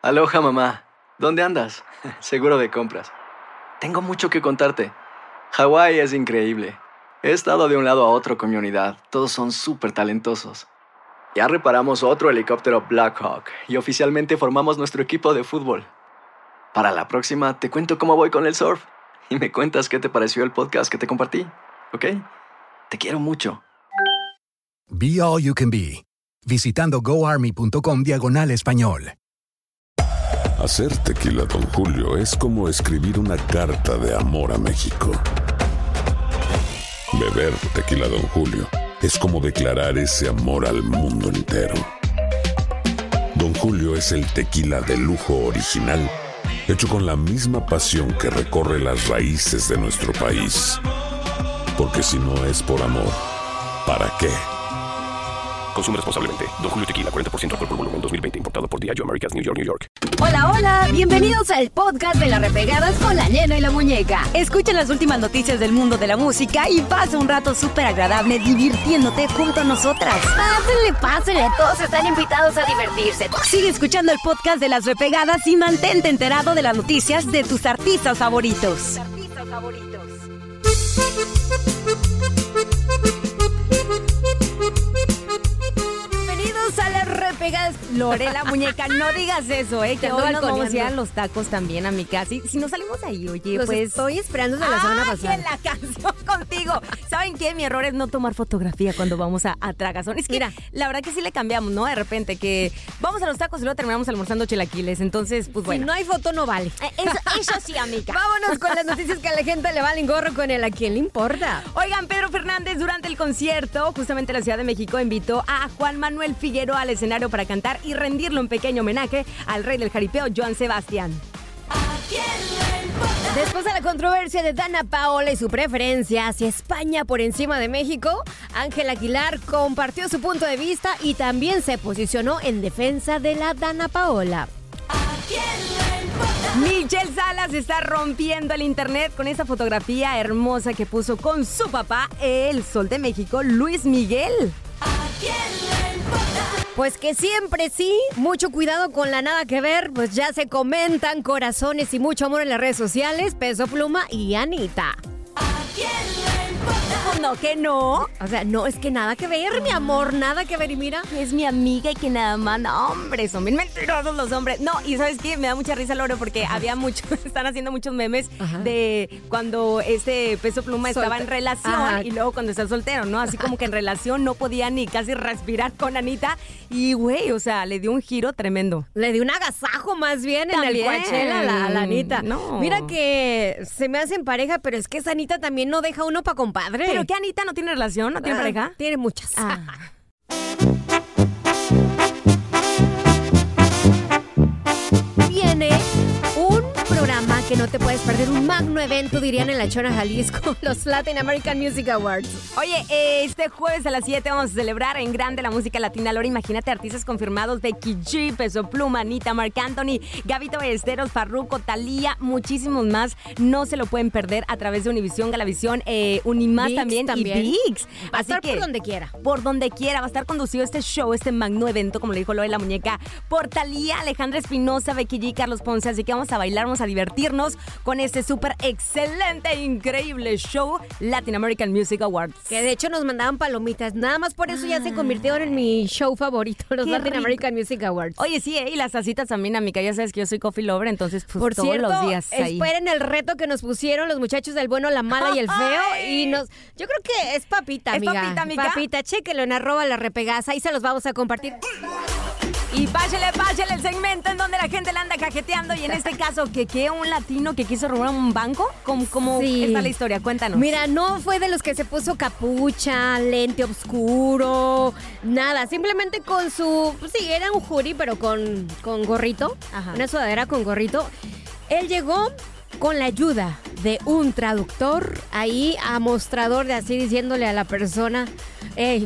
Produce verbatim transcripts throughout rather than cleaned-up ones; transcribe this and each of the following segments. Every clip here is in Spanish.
Aloha, mamá. ¿Dónde andas? Seguro de compras. Tengo mucho que contarte. Hawái es increíble. He estado de un lado a otro con mi unidad. Todos son súper talentosos. Ya reparamos otro helicóptero Blackhawk y oficialmente formamos nuestro equipo de fútbol. Para la próxima te cuento cómo voy con el surf y me cuentas qué te pareció el podcast que te compartí, ¿ok? Te quiero mucho. Be All You Can Be, visitando goarmy.com diagonal español. Hacer tequila Don Julio es como escribir una carta de amor a México. Beber tequila Don Julio es como declarar ese amor al mundo entero. Don Julio es el tequila de lujo original, hecho con la misma pasión que recorre las raíces de nuestro país. Porque si no es por amor, ¿para qué? Consume responsablemente. Don Julio Tequila, cuarenta por ciento alcohol por volumen, dos mil veinte. Importado por Diageo Americas, New York, New York. Hola, hola. Bienvenidos al podcast de Las Repegadas con la Nena y la Muñeca. Escucha las últimas noticias del mundo de la música y pasa un rato súper agradable divirtiéndote junto a nosotras. Pásenle, pásenle. Todos están invitados a divertirse. Sigue escuchando el podcast de Las Repegadas y mantente enterado de las noticias de tus artistas favoritos. Artistas favoritos. A las repegadas. Lorela, muñeca, no digas eso, ¿eh? Que hoy nos vamos a ir a los tacos también a mi casa. Si, si no salimos ahí, oye, los pues... estoy esperando desde la semana pasada. En la canción contigo. ¿Saben qué? Mi error es no tomar fotografía cuando vamos a, a Tragazón. Es que, mira, la verdad que sí le cambiamos, ¿no? De repente que vamos a los tacos y luego terminamos almorzando chilaquiles. Entonces, pues bueno. Si no hay foto, no vale. Eh, eso, eso sí, amiga. Vámonos con las noticias que a la gente le valen gorro con el ¿a quién le importa? Oigan, Pedro Fernández durante el concierto, justamente en la Ciudad de México, invitó a Juan Manuel Figueroa al escenario para cantar y rendirle un pequeño homenaje al rey del jaripeo, Joan Sebastián. Después de la controversia de Dana Paola y su preferencia hacia España por encima de México, Ángel Aguilar compartió su punto de vista y también se posicionó en defensa de la Dana Paola. Michelle Salas está rompiendo el internet con esa fotografía hermosa que puso con su papá, el Sol de México, Luis Miguel. Pues que siempre sí, mucho cuidado con la nada que ver, pues ya se comentan corazones y mucho amor en las redes sociales, Peso Pluma y Anita. No, que no. O sea, no, es que nada que ver, mi amor, nada que ver. Y mira, es mi amiga y que nada más, no, hombre, son bien mentirosos los hombres. No, y ¿sabes qué? Me da mucha risa, Lore, porque había muchos, están haciendo muchos memes. Ajá. De cuando este Peso Pluma Solte. estaba en relación. Ajá. Y luego cuando está soltero, ¿no? Así como que en relación no podía ni casi respirar con Anita. Y, güey, o sea, le dio un giro tremendo. Le dio un agasajo más bien en el Coachella a la, a la Anita. No. Mira que se me hacen pareja, pero es que esa Anita también no deja uno pa' compadre. ¿Pero qué, Anita no tiene relación? ¿No tiene ah, pareja? Tiene muchas. Ah. Viene un programa que no te puedes perder, un magno evento, dirían en La Chona, Jalisco, los Latin American Music Awards. Oye, este jueves a las siete vamos a celebrar en grande la música latina. Lore, imagínate artistas confirmados: Becky G, Peso Pluma, Anita, Marc Anthony, Gabito Ballesteros, Farruko, Thalía, muchísimos más. No se lo pueden perder a través de Univisión, Galavisión, eh, Unimás Vix también, también y Vix. Va a estar que, por donde quiera. Por donde quiera. Va a estar conducido este show, este magno evento, como le dijo Lore la muñeca, por Thalía, Alejandra Espinosa, Becky G, Carlos Ponce. Así que vamos a bailar, vamos a divertirnos con este súper excelente, increíble show Latin American Music Awards. Que de hecho nos mandaban palomitas. Nada más por eso ah. ya se convirtieron en mi show favorito, los Latin rico. American Music Awards. Oye, sí, ¿eh? Y las tacitas también, amiga. Ya sabes que yo soy coffee lover, entonces pues por todos cierto, los días ahí. Esperen el reto que nos pusieron los muchachos del bueno, la mala y el feo. Ay. Y nos... Yo creo que es papita, amiga. ¿Es papita, amiga? Papita, chéquelo en arroba la repegaza. Ahí se los vamos a compartir. Y páchale, páchale el segmento en donde la gente la anda cajeteando. Y en este caso, ¿que qué? ¿Un latino que quiso robar un banco? ¿Cómo, cómo sí. está la historia? Cuéntanos. Mira, no fue de los que se puso capucha, lente oscuro, nada. Simplemente con su... Sí, era un jury, pero con, con gorrito. Ajá. Una sudadera con gorrito. Él llegó con la ayuda de un traductor ahí a mostrador de así diciéndole a la persona... Hey,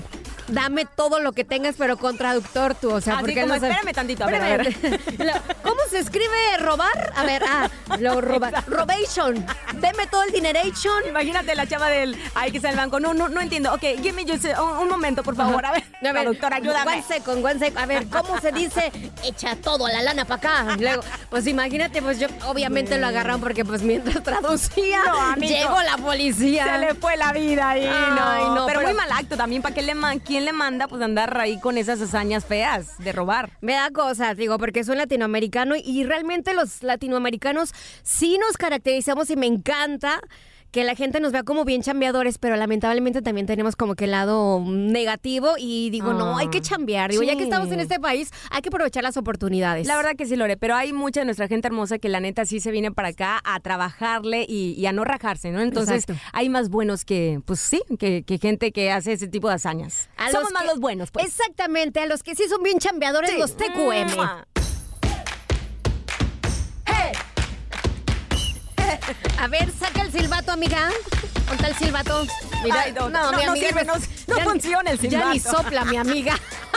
dame todo lo que tengas, pero con traductor tú, o sea, Así porque como, no sé- espérame tantito, a ver, a ver. Espérame. ¿Cómo se escribe robar? A ver, ah, lo roba. Robation. Deme todo el dineration. Imagínate la chava del, ay, que está en el banco. No, no, no entiendo. Ok, give me just un, un momento, por favor. A ver, A ver, traductor, ayúdame. One second, one second. A ver, ¿cómo se dice? Echa todo la lana para acá. Luego, pues imagínate, pues yo obviamente lo agarraron porque pues mientras traducía, No, amigo. llegó la policía. Se le fue la vida ahí, Ay, no. no, pero, pero- muy mal acto también. ¿Para qué le man- quién le manda pues andar ahí con esas hazañas feas de robar? Me da cosas, digo, porque soy latinoamericano y realmente los latinoamericanos sí nos caracterizamos y me encanta que la gente nos vea como bien chambeadores, pero lamentablemente también tenemos como que el lado negativo y digo, Ah, no, hay que chambear. Digo, ya que sí. estamos en este país, hay que aprovechar las oportunidades. La verdad que sí, Lore, pero hay mucha de nuestra gente hermosa que la neta sí se viene para acá a trabajarle y, y a no rajarse, ¿no? Entonces Exacto. hay más buenos que, pues sí, que, que gente que hace ese tipo de hazañas. A Somos los más que- los buenos, pues. Exactamente, a los que sí son bien chambeadores, Sí. los T Q M. ¡Mua! A ver, saca el silbato, amiga. ¿Dónde está el silbato? Ay, no, no, no sirve, no- no ya- funciona el Ya ni silbato. sopla, mi amiga.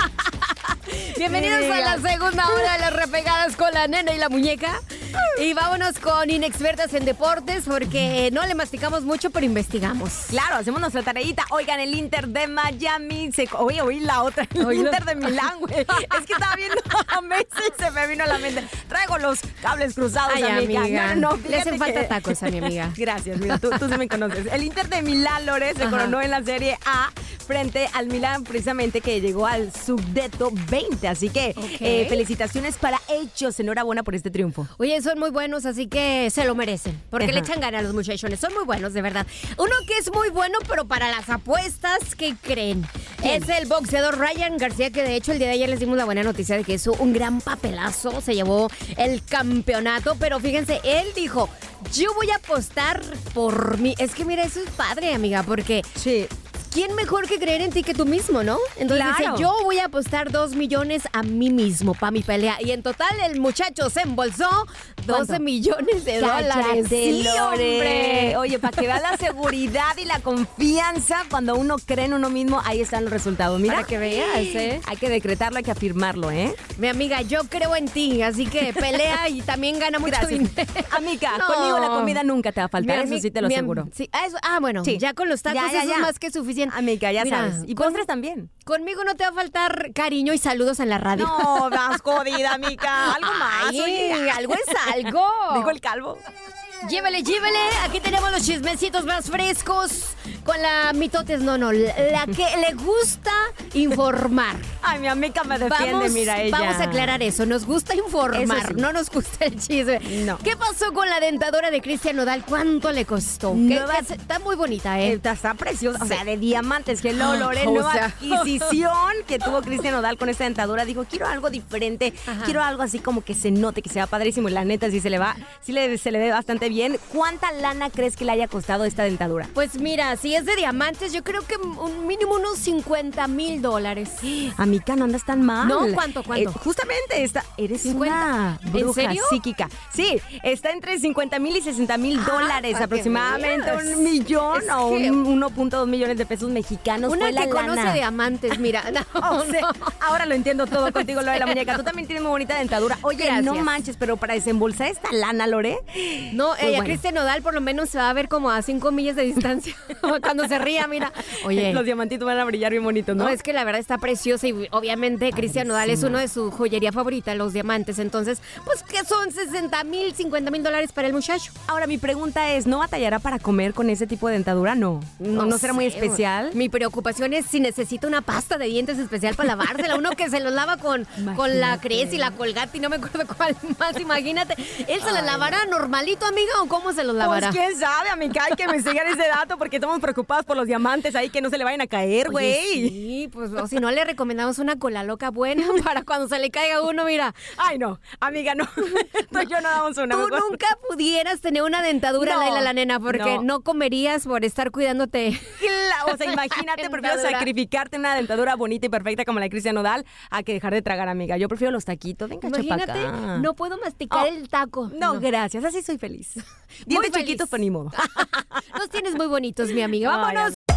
Bienvenidos a la segunda hora de las repegadas con la nena y la muñeca. Y vámonos con inexpertas en deportes porque no le masticamos mucho, pero investigamos. Claro, hacemos nuestra tareita. Oigan, el Inter de Miami se... Oye, oí la otra. El Oí la- Inter de Milán, güey. Es que estaba viendo a Messi y se me vino a la mente. Traigo los cables cruzados, Ay, amiga. amiga. No, no, no. Le fíjate hacen falta que- tacos a mi amiga. Gracias, mira, tú, tú sí me conoces. El Inter de Milán, Lore, se Ajá. coronó en la Serie A frente al Milán, precisamente, que llegó al Subdeto veinte. Así que Ok. eh, felicitaciones para ellos. Enhorabuena por este triunfo. Oye, son muy buenos, así que se lo merecen. Porque Ajá. le echan ganas a los muchachones. Son muy buenos, de verdad. Uno que es muy bueno, pero para las apuestas, ¿qué creen? ¿Quién? Es el boxeador Ryan García, que de hecho el día de ayer les dimos la buena noticia de que hizo un gran papelazo. Se llevó el campeonato. Pero fíjense, él dijo, yo voy a apostar por mí. Es que mira, eso es padre, amiga, porque... Sí. ¿Quién mejor que creer en ti que tú mismo, no? Entonces Claro. dice, yo voy a apostar dos millones a mí mismo para mi pelea. Y en total el muchacho se embolsó doce ¿Cuánto? millones de dólares. Cállate, Sí, Lore. hombre. Oye, para que veas la seguridad y la confianza cuando uno cree en uno mismo, ahí están los resultados. Mira, Para que veas, ¿eh? Hay que decretarlo, hay que afirmarlo, ¿eh? Mi amiga, yo creo en ti, así que pelea y también gana mucho Gracias. dinero. Amiga, No. conmigo la comida nunca te va a faltar, Mi eso ami- sí te lo mi am- aseguro. Sí, ah, eso- ah, bueno, Sí. ya con los tacos Ya, ya, eso ya. es más que suficiente. Amiga, ya Mira, sabes. Y con- postres también. Conmigo no te va a faltar cariño y saludos en la radio. No, más jodida, amiga. Algo más. Ay, oye. algo es algo. Dijo el calvo. Llévele, llévele. Aquí tenemos los chismecitos más frescos con la mitotes, no, no, la la que le gusta informar. Ay, mi amiga me defiende, Vamos, mira ella. vamos a aclarar eso. Nos gusta informar, Eso sí. no nos gusta el chisme. No. ¿Qué pasó con la dentadura de Cristian Nodal? ¿Cuánto le costó? ¿Qué- Nueva- qué- está muy bonita, Eh, ¿eh? Está, está preciosa, o sea, de diamantes. Hello, Lore, O nueva sea. adquisición que tuvo Cristian Nodal con esta dentadura. Dijo, quiero algo diferente, Ajá. quiero algo así como que se note, que sea padrísimo. Y la neta, sí se le va, sí le, se le ve bastante bien. ¿Cuánta lana crees que le haya costado esta dentadura? Pues mira, si es de diamantes, yo creo que un mínimo unos cincuenta mil dólares. Amiga, no andas tan mal. No, ¿cuánto, cuánto? Eh, justamente, esta, eres ¿cincuenta? una ¿En bruja serio? psíquica. Sí, está entre cincuenta mil y sesenta mil dólares, para que aproximadamente veas. un millón Es o que- un uno punto dos millones de pesos mexicanos. Una fue la que conoce lana. diamantes, mira. No, O sea, no. ahora lo entiendo todo contigo, lo de la muñeca. Tú también tienes muy bonita dentadura. Oye, Gracias. no manches, pero para desembolsar esta lana, Lore. No, Pues eh, a bueno. Cristian Nodal por lo menos se va a ver como a cinco millas de distancia cuando se ría, mira. Oye, Los diamantitos van a brillar bien bonitos, ¿no? no, es que la verdad está preciosa y obviamente Cristian Nodal es uno de su joyería favorita, los diamantes. Entonces, pues que son sesenta mil, cincuenta mil dólares para el muchacho. Ahora, mi pregunta es, ¿no batallará para comer con ese tipo de dentadura? No. ¿No, no será muy sé, especial? Mi preocupación es si necesita una pasta de dientes especial para lavársela. Uno que se los lava con, con la Cres y la Colgate y no me acuerdo cuál más. Imagínate. ¿Él se los lavará normalito, amiga, o cómo se los lavará? Pues quién sabe, amiga, hay que investigar ese dato porque estamos preocupados por los diamantes ahí que no se le vayan a caer, Oye, güey. sí, pues o si no le recomendamos una cola loca buena para cuando se le caiga uno, mira. Ay, no, amiga, no. Tú y yo no damos una. Tú mejor. nunca pudieras tener una dentadura, No, Laila la nena, porque no. no. comerías por estar cuidándote. Claro, o sea, imagínate, prefiero Dentadura. sacrificarte una dentadura bonita y perfecta como la de Cristian Nodal a que dejar de tragar, amiga. Yo prefiero los taquitos. Venga, Imagínate, chapacá. no puedo masticar Oh, el taco. No, gracias, así soy feliz. Muy Dientes feliz. chiquitos, pero ni modo. Los tienes muy bonitos, mi amiga. Ay, Vámonos.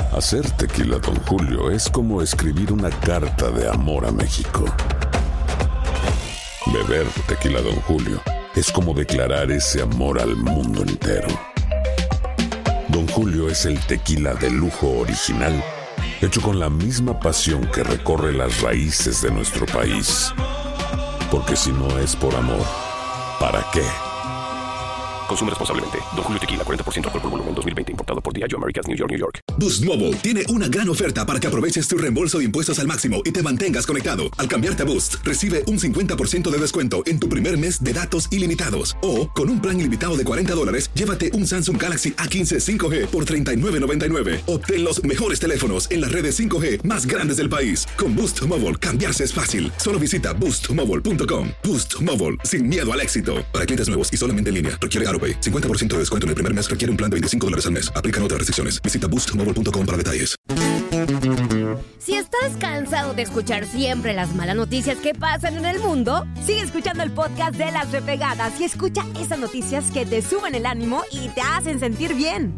Hacer tequila Don Julio es como escribir una carta de amor a México. Beber tequila Don Julio es como declarar ese amor al mundo entero. Don Julio es el tequila de lujo original, hecho con la misma pasión que recorre las raíces de nuestro país. Porque si no es por amor, ¿para qué? Consume responsablemente. Don Julio Tequila, cuarenta por ciento alcohol por volumen, dos mil veinte. Importado por Diageo Americas, New York, New York. Boost Mobile tiene una gran oferta para que aproveches tu reembolso de impuestos al máximo y te mantengas conectado. Al cambiarte a Boost, recibe un cincuenta por ciento de descuento en tu primer mes de datos ilimitados. O, con un plan ilimitado de cuarenta dólares, llévate un Samsung Galaxy A quince cinco G por treinta y nueve noventa y nueve. Obtén los mejores teléfonos en las redes cinco G más grandes del país. Con Boost Mobile, cambiarse es fácil. Solo visita boost mobile punto com. Boost Mobile, sin miedo al éxito. Para clientes nuevos y solamente en línea, requiere AutoPay. cincuenta por ciento de descuento en el primer mes requiere un plan de veinticinco dólares al mes. Aplican otras restricciones. Visita boost mobile punto com para detalles. Si estás cansado de escuchar siempre las malas noticias que pasan en el mundo, sigue escuchando el podcast de Las Repegadas y escucha esas noticias que te suben el ánimo y te hacen sentir bien.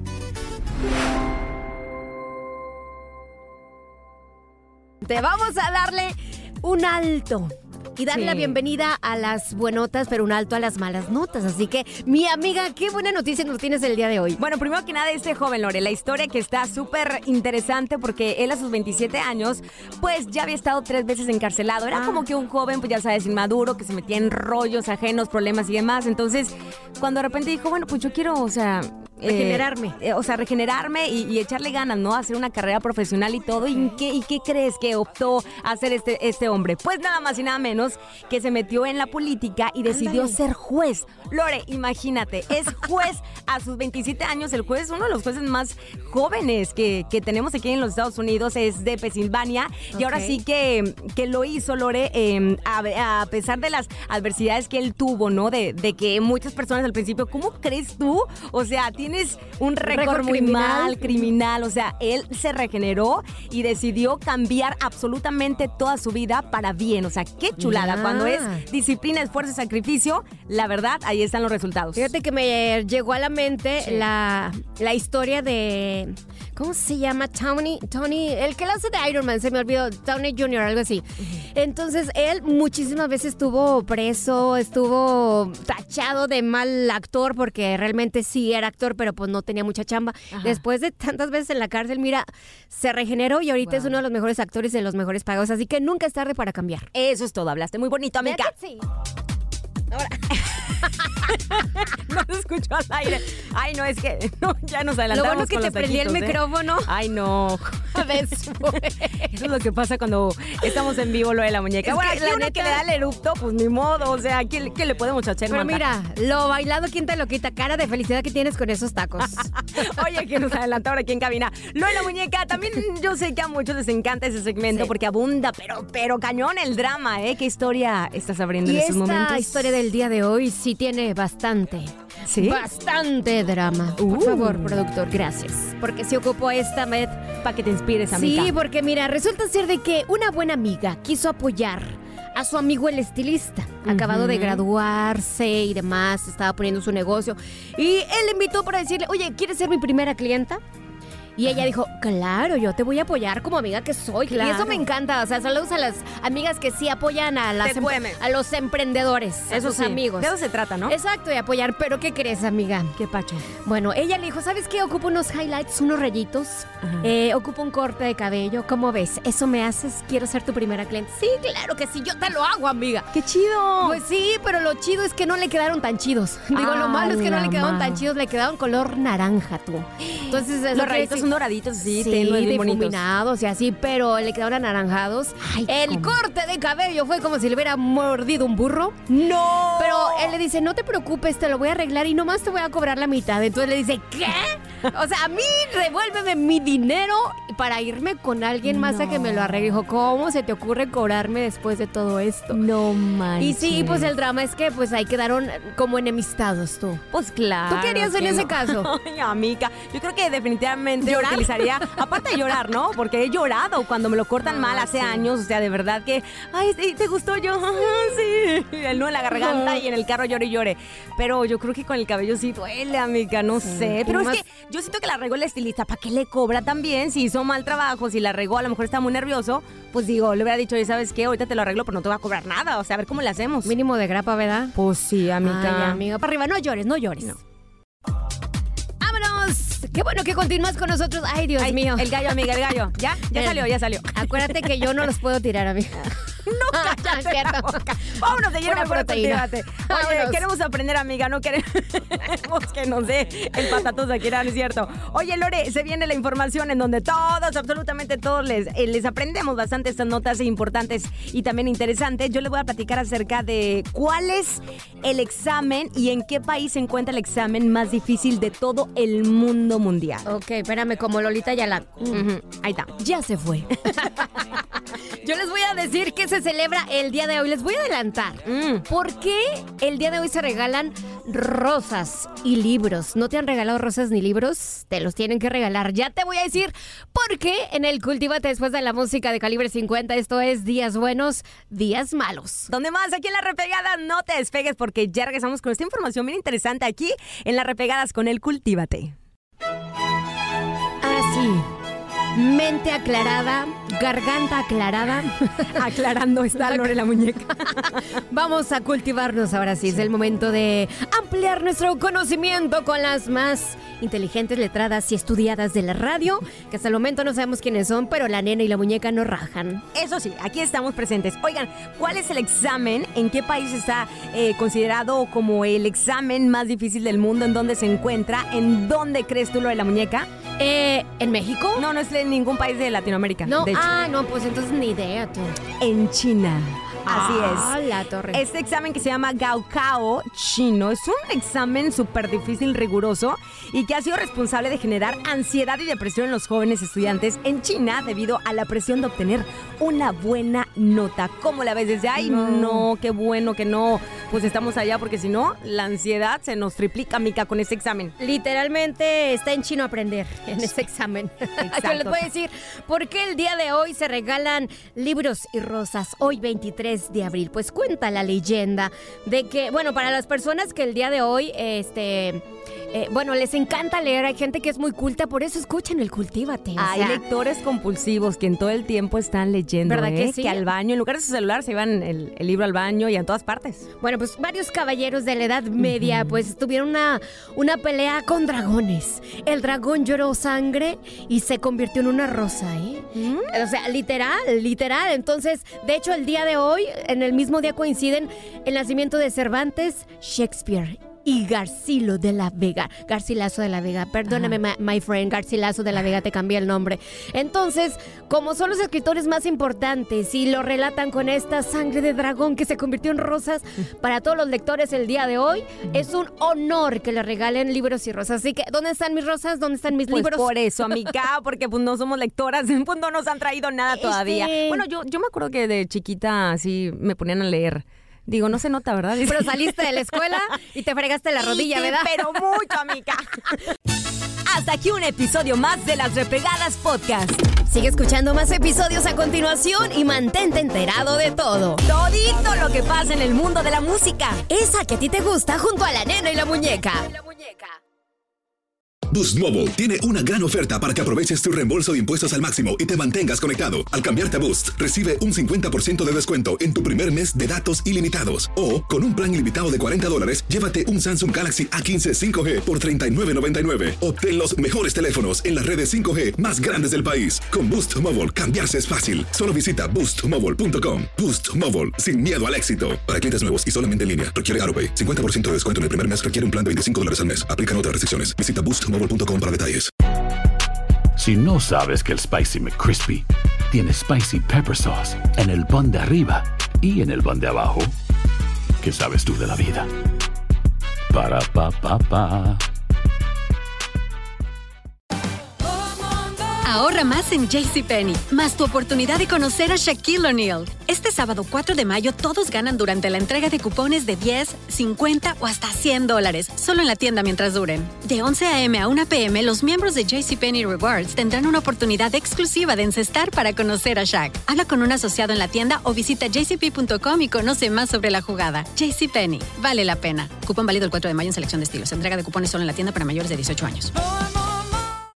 Te vamos a darle un alto y darle Sí. la bienvenida a las buenotas, pero un alto a las malas notas. Así que, mi amiga, qué buena noticia nos tienes el día de hoy. Bueno, primero que nada, este joven, Lore, la historia que está súper interesante porque él a sus veintisiete años, pues ya había estado tres veces encarcelado. Era Ah. como que un joven, pues ya sabes, inmaduro, que se metía en rollos ajenos, problemas y demás. Entonces, cuando de repente dijo, bueno, pues yo quiero, o sea... eh, Regenerarme. eh, o sea, regenerarme y, y echarle ganas, ¿no? Hacer una carrera profesional y todo. ¿Y qué, y qué crees que optó a hacer este, este hombre? Pues nada más y nada menos que se metió en la política y decidió Ándale. ser juez. Lore, imagínate, es juez a sus veintisiete años. El juez es uno de los jueces más jóvenes que, que tenemos aquí en los Estados Unidos, es de Pensilvania. Y ahora Ok. sí que, que lo hizo, Lore, eh, a, a pesar de las adversidades que él tuvo, ¿no? De, de que muchas personas al principio, ¿cómo crees tú? O sea, tienes un récord, récord muy criminal. mal, criminal. O sea, él se regeneró y decidió cambiar absolutamente toda su vida para bien. O sea, qué chulada. Ya. Cuando es disciplina, esfuerzo y sacrificio, la verdad, ahí están los resultados. Fíjate que me llegó a la mente Sí. la, la historia de... ¿Cómo se llama? Tony, Tony, el que lo hace de Iron Man, se me olvidó, Tony junior, algo así. Entonces, él muchísimas veces estuvo preso, estuvo tachado de mal actor, porque realmente sí era actor, pero pues no tenía mucha chamba. Ajá. Después de tantas veces en la cárcel, mira, se regeneró y ahorita Wow. es uno de los mejores actores y de los mejores pagados, así que nunca es tarde para cambiar. Eso es todo, hablaste muy bonito, amiga. ¿Verdad que sí? Ahora, No se escuchó al aire. Ay, no, es que no, ya nos lo adelantamos bueno que con te los prendí el taquitos, ¿eh? micrófono. Ay, no. Después. Eso es lo que pasa cuando estamos en vivo, lo de la muñeca. Es Bueno, que, aquí la uno neta- que le da el erupto, pues ni modo. O sea, ¿qué, qué le podemos echar, Pero manda? mira, lo bailado, ¿quién te lo quita? Cara de felicidad que tienes con esos tacos. Oye, que nos adelantó ahora aquí en cabina. Lo de la muñeca, también yo sé que a muchos les encanta ese segmento Sí. porque abunda, pero, pero cañón el drama, ¿eh? ¿Qué historia estás abriendo Y en estos esta momentos? historia del día de hoy sí tiene bastante, ¿Sí? bastante drama. Uh. Por favor, productor, gracias. Porque se ocupó esta vez. Para que te inspires, amiga. Sí, porque mira, resulta ser de que una buena amiga quiso apoyar a su amigo el estilista, acabado de graduarse y demás, estaba poniendo su negocio. Y él le invitó para decirle, oye, ¿quieres ser mi primera clienta? Y ella dijo, claro, yo te voy a apoyar como amiga que soy. Y Claro. eso me encanta. O sea, saludos a las amigas que sí apoyan a, las Te em- cueme. a los emprendedores, a Eso sus sí, amigos. de eso se trata, ¿no? Exacto, y apoyar. Pero ¿qué crees, amiga? ¿Qué pacho? Bueno, ella le dijo, ¿sabes qué? Ocupo unos highlights, unos rayitos. Ajá. Eh, ocupo un corte de cabello. ¿Cómo ves? ¿Eso me haces? Quiero ser tu primera cliente. Sí, claro que sí. Yo te lo hago, amiga. ¡Qué chido! Pues sí, pero lo chido es que no le quedaron tan chidos. Digo, lo Ah, malo es que no la le quedaron tan ma- chidos, le quedaron color naranja, tú. Entonces, eso Los quiere rayitos decir- son doraditos, sí, Sí, tenues, bien bonitos. difuminados y así, pero le quedaron anaranjados. Ay, El ¿cómo? corte de cabello fue como si le hubiera mordido un burro. ¡No! Pero él le dice, no te preocupes, te lo voy a arreglar y nomás te voy a cobrar la mitad. Entonces le dice, ¿qué? O sea, a mí revuélveme mi dinero para irme con alguien más a que me lo arregle. Dijo, ¿cómo se te ocurre cobrarme después de todo esto? No Y manches. sí, pues el drama es que pues ahí quedaron como enemistados tú. Pues claro. ¿Tú qué harías en que ese no. caso? Ay, amiga, yo creo que definitivamente ¿Llorar? utilizaría, aparte de llorar, ¿no? Porque he llorado cuando me lo cortan Ah, mal hace sí. años, o sea, de verdad que, ay, sí, ¿te gustó yo? Ah, sí. El nudo en la garganta y en el carro llore y llore. Pero yo creo que con el cabello sí duele, amiga, no Sí. sé. Y Pero es más- que Yo siento que la regó el estilista. ¿Para qué le cobra también? Si hizo mal trabajo, si la regó, a lo mejor está muy nervioso, pues digo, le hubiera dicho, oye, ¿sabes qué? Ahorita te lo arreglo, pero no te va a cobrar nada. O sea, a ver cómo le hacemos. Mínimo de grapa, ¿verdad? Pues sí, amiga. Ay, amiga, para arriba, no llores, no llores. No. ¡Vámonos! Qué bueno que continúas con nosotros. Ay, Dios Ay, mío. El gallo, amiga, el gallo. ¿Ya? Ya El, salió, ya salió. Acuérdate que yo no los puedo tirar, amiga. No, cállate la boca. Vámonos de lleno Pura mejor a proteína. Cultívate. Oye, Vámonos. queremos aprender, amiga, no queremos que nos dé el patatús aquí, ¿no es cierto? Oye, Lore, se viene la información en donde todos, absolutamente todos, les, eh, les aprendemos bastante estas notas importantes y también interesantes. Yo les voy a platicar acerca de cuál es el examen y en qué país se encuentra el examen más difícil de todo el mundo mundial. Ok, espérame, como Lolita Yala. Uh-huh. Ahí está. Ya se fue. Yo les voy a decir que se celebra el día de hoy. Les voy a adelantar. Mm. ¿Por qué el día de hoy se regalan rosas y libros? ¿No te han regalado rosas ni libros? Te los tienen que regalar. Ya te voy a decir por qué en el Cultívate después de la música de Calibre cincuenta. Esto es Días Buenos, Días Malos. ¿Dónde más? Aquí en La Repegada. No te despegues porque ya regresamos con esta información bien interesante aquí en Las Repegadas con el Cultívate. Ahora sí. Mente aclarada, garganta aclarada. Aclarando está Lore la muñeca. Vamos a cultivarnos ahora sí. Es el momento de ampliar nuestro conocimiento con las más inteligentes, letradas y estudiadas de la radio, que hasta el momento no sabemos quiénes son, pero la nena y la muñeca no rajan. Eso sí, aquí estamos presentes. Oigan, ¿cuál es el examen? ¿En qué país está eh, considerado como el examen más difícil del mundo? ¿En dónde se encuentra? ¿En dónde crees tú, Lore la muñeca? Eh, ¿En México? No, no es en ningún país de Latinoamérica. No, de hecho. ah, no, pues entonces ni idea tú. En China. Así ah, es. La torre. Este examen que se llama Gaokao chino es un examen súper difícil, riguroso y que ha sido responsable de generar ansiedad y depresión en los jóvenes estudiantes en China debido a la presión de obtener una buena nota. ¿Cómo la ves desde ahí? No, no qué bueno que no, pues estamos allá porque si no, la ansiedad se nos triplica, mica, con este examen. Literalmente está en chino aprender en este examen. Yo les voy a decir por qué el día de hoy se regalan libros y rosas. Hoy veintitrés de abril. Pues cuenta la leyenda de que, bueno, para las personas que el día de hoy, este, eh, bueno, les encanta leer, hay gente que es muy culta, por eso escuchan el Cultívate. Hay sea, lectores compulsivos que en todo el tiempo están leyendo, ¿verdad ¿eh? que sí? Que al baño, en lugar de su celular, se llevan el, el libro al baño y a todas partes. Bueno, pues varios caballeros de la Edad Media, uh-huh. pues tuvieron una, una pelea con dragones. El dragón lloró sangre y se convirtió en una rosa, ¿eh? Uh-huh. O sea, literal, literal. Entonces, de hecho, el día de hoy, en el mismo día coinciden el nacimiento de Cervantes, Shakespeare y Garcilo de la Vega. Garcilaso de la Vega, perdóname, my, my friend, Garcilaso de la Vega, te cambié el nombre. Entonces, como son los escritores más importantes y lo relatan con esta sangre de dragón que se convirtió en rosas, para todos los lectores el día de hoy, es un honor que les regalen libros y rosas. Así que, ¿dónde están mis rosas? ¿Dónde están mis pues libros? Por eso, amiga, porque pues no somos lectoras, pues no nos han traído nada todavía. Este... Bueno, yo, yo me acuerdo que de chiquita así me ponían a leer. Digo, no se nota, ¿verdad? Pero saliste de la escuela y te fregaste la rodilla, sí, ¿verdad? Pero mucho, amiga. Hasta aquí un episodio más de Las Repegadas Podcast. Sigue escuchando más episodios a continuación y mantente enterado de todo. Todito lo que pasa en el mundo de la música. Esa que a ti te gusta junto a la nena y la muñeca. Boost Mobile tiene una gran oferta para que aproveches tu reembolso de impuestos al máximo y te mantengas conectado. Al cambiarte a Boost, recibe un cincuenta por ciento de descuento en tu primer mes de datos ilimitados. O, con un plan ilimitado de cuarenta dólares, llévate un Samsung Galaxy A quince cinco G por treinta y nueve noventa y nueve. Obtén los mejores teléfonos en las redes cinco G más grandes del país. Con Boost Mobile, cambiarse es fácil. Solo visita boost mobile punto com. Boost Mobile, sin miedo al éxito. Para clientes nuevos y solamente en línea, requiere AutoPay. cincuenta por ciento de descuento en el primer mes requiere un plan de veinticinco dólares al mes. Aplican otras restricciones. Visita boost mobile punto com para detalles. Si no sabes que el Spicy McCrispy tiene Spicy Pepper Sauce en el pan de arriba y en el pan de abajo, ¿qué sabes tú de la vida? Para, pa, pa, pa. Ahorra más en JCPenney, más tu oportunidad de conocer a Shaquille O'Neal. Este sábado cuatro de mayo todos ganan durante la entrega de cupones de diez, cincuenta o hasta cien dólares, solo en la tienda mientras duren. De once a eme a una pe eme, los miembros de JCPenney Rewards tendrán una oportunidad exclusiva de encestar para conocer a Shaq. Habla con un asociado en la tienda o visita j c p punto com y conoce más sobre la jugada. JCPenney, vale la pena. Cupón válido el cuatro de mayo en selección de estilos. Entrega de cupones solo en la tienda para mayores de dieciocho años.